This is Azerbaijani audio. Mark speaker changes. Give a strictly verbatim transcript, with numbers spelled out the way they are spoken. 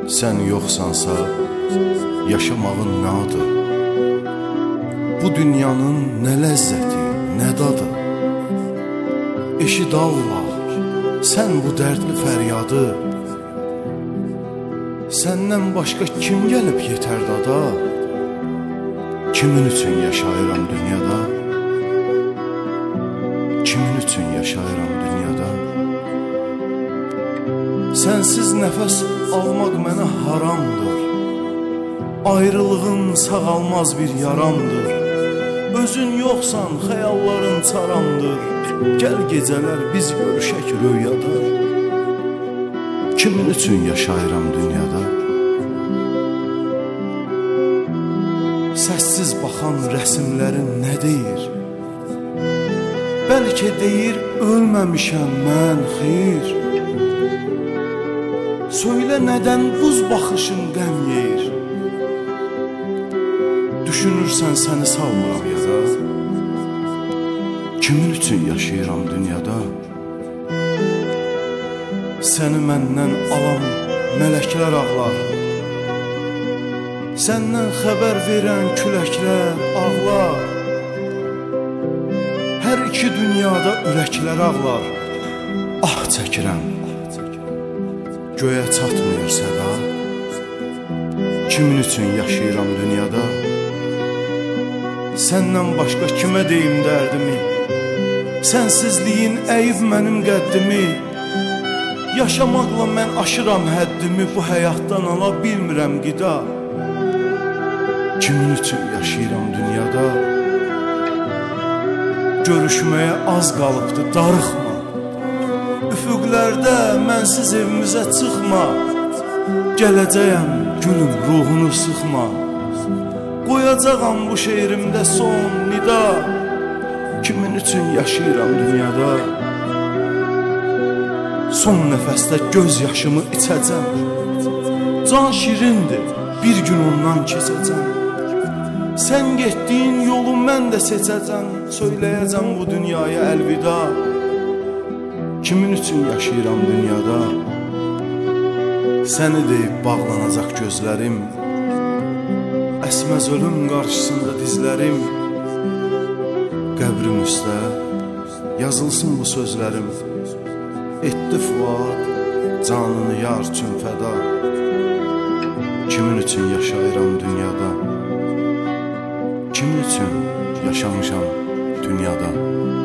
Speaker 1: Sən yoxsansa yaşamağın nə adı? Bu dünyanın nə ləzzəti, nə dadı? Eşid Allah, sən bu dərdli fəryadı. Səndən başqa kim gəlib yetər dada? Kimin üçün yaşayıram dünyada? Kimin üçün yaşayıram dünyada? Sənsiz nəfəs almaq mənə haramdır. Ayrılığın sağalmaz bir yaramdır. Özün yoxsan xəyalların çaramdır. Gəl gecələr biz görüşək rüyada. Kimin üçün yaşayıram dünyada? Səssiz baxan rəsimlərin nə deyir? Bəlkə deyir ölməmişəm mən xeyr. Söylə nədən buz baxışın qəm yeyir? Düşünürsən səni salmıram yada. Kimin üçün yaşayıram dünyada? Səni məndən alan mələklər ağlar. Səndən xəbər verən küləklər ağlar. Hər iki dünyada ürəklər ağlar. Ah çəkirəm, göyə çatmıyor səda. Kimin üçün yaşayıram dünyada? Səndən başqa kimə deyim dərdimi? Sənsizliyin əyib mənim qəddimi. Yaşamaqla mən aşıram həddimi. Bu həyatdan ala bilmirəm qida. Kimin üçün yaşayıram dünyada? Görüşməyə az qalıbdı, darıxma. Üfüqlərdə mənsiz evimizə çıxma. Gələcəyəm gülüm, ruhunu sıxma. Qoyacağam bu şeirimdə son nida. Kimin üçün yaşayıram dünyada? Son nəfəsdə göz yaşımı içəcəm. Can şirindir, bir gün ondan keçəcəm. Sən getdiyin yolu mən də seçəcəm. Söyləyəcəm bu dünyaya əlvida. Kimin üçün yaşayıram dünyada? Səni deyib bağlanacaq gözlərim. Əsməz ölüm qarşısında dizlərim. Qəbrim üstə yazılsın bu sözlərim. Etdi Fuad canını yar üçün fəda. Kimin üçün yaşayıram dünyada? Kimin üçün yaşamışam dünyada?